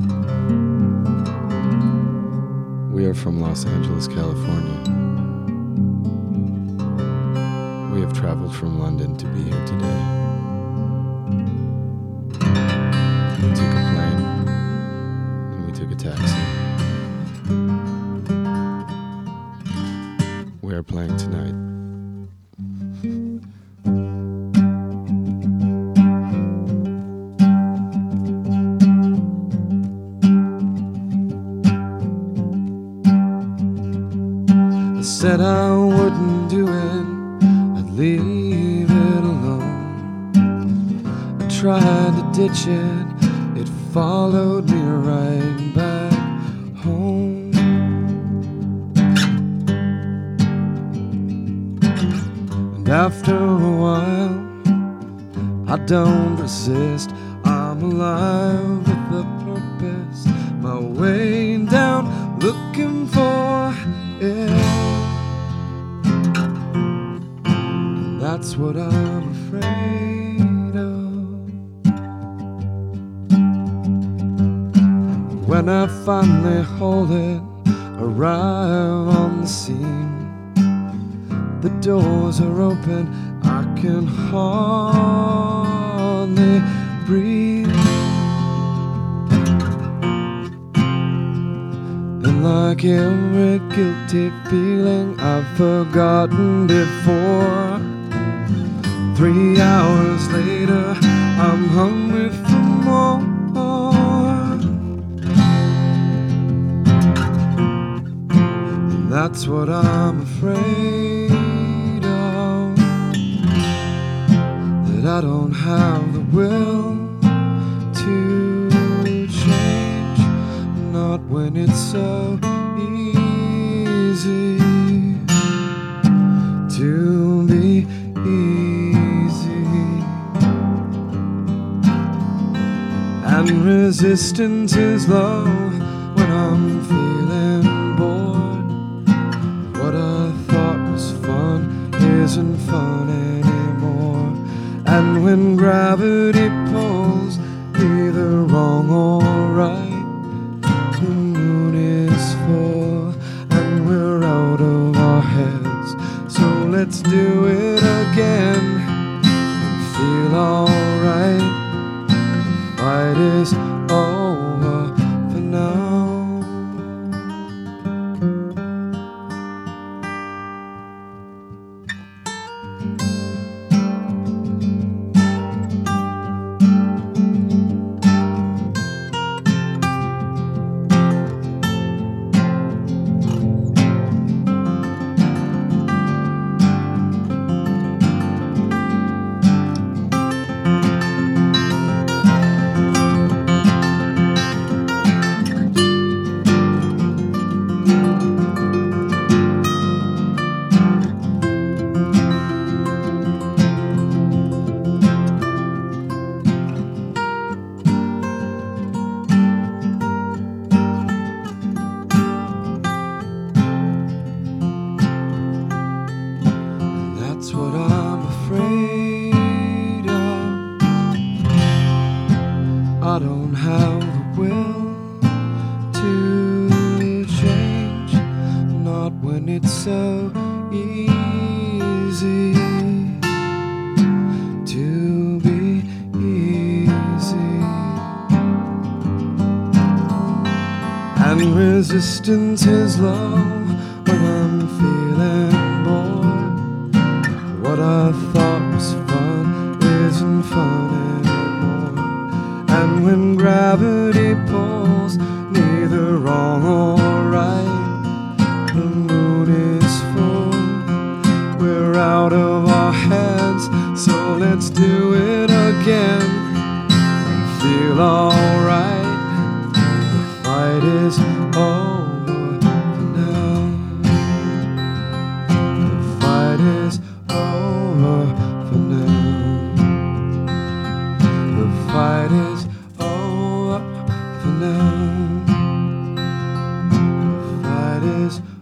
We are from Los Angeles, California. We have traveled from London to be here today. We took a plane and we took a taxi. We are playing tonight. I said I wouldn't do it, I'd leave it alone. I tried to ditch it, it followed me right back home. And after a while, I don't resist, I'm alive with a purpose, my way down, looking for it. That's what I'm afraid of. When I finally hold it, arrive on the scene, the doors are open, I can hardly breathe. And like every guilty feeling I've forgotten before, 3 hours later, I'm hungry for more. And that's what I'm afraid of, that I don't have the will to change, not when it's so easy to be easy. And resistance is low when I'm feeling bored. What I thought was fun isn't fun anymore. And when gravity pulls either wrong or right, the moon is full and we're out of our heads. So let's do it again and feel alright. The fight is over for now. That's what I'm afraid of. I don't have the will to change, not when it's so easy to be easy. And resistance is low when I'm feeling bored. What I thought was fun isn't fun anymore. And when gravity pulls neither wrong or right, the moon is full, we're out of our heads. So let's do it again and feel alright. The fight is over for now. The fight is over for now. The fight is over for now. The fight is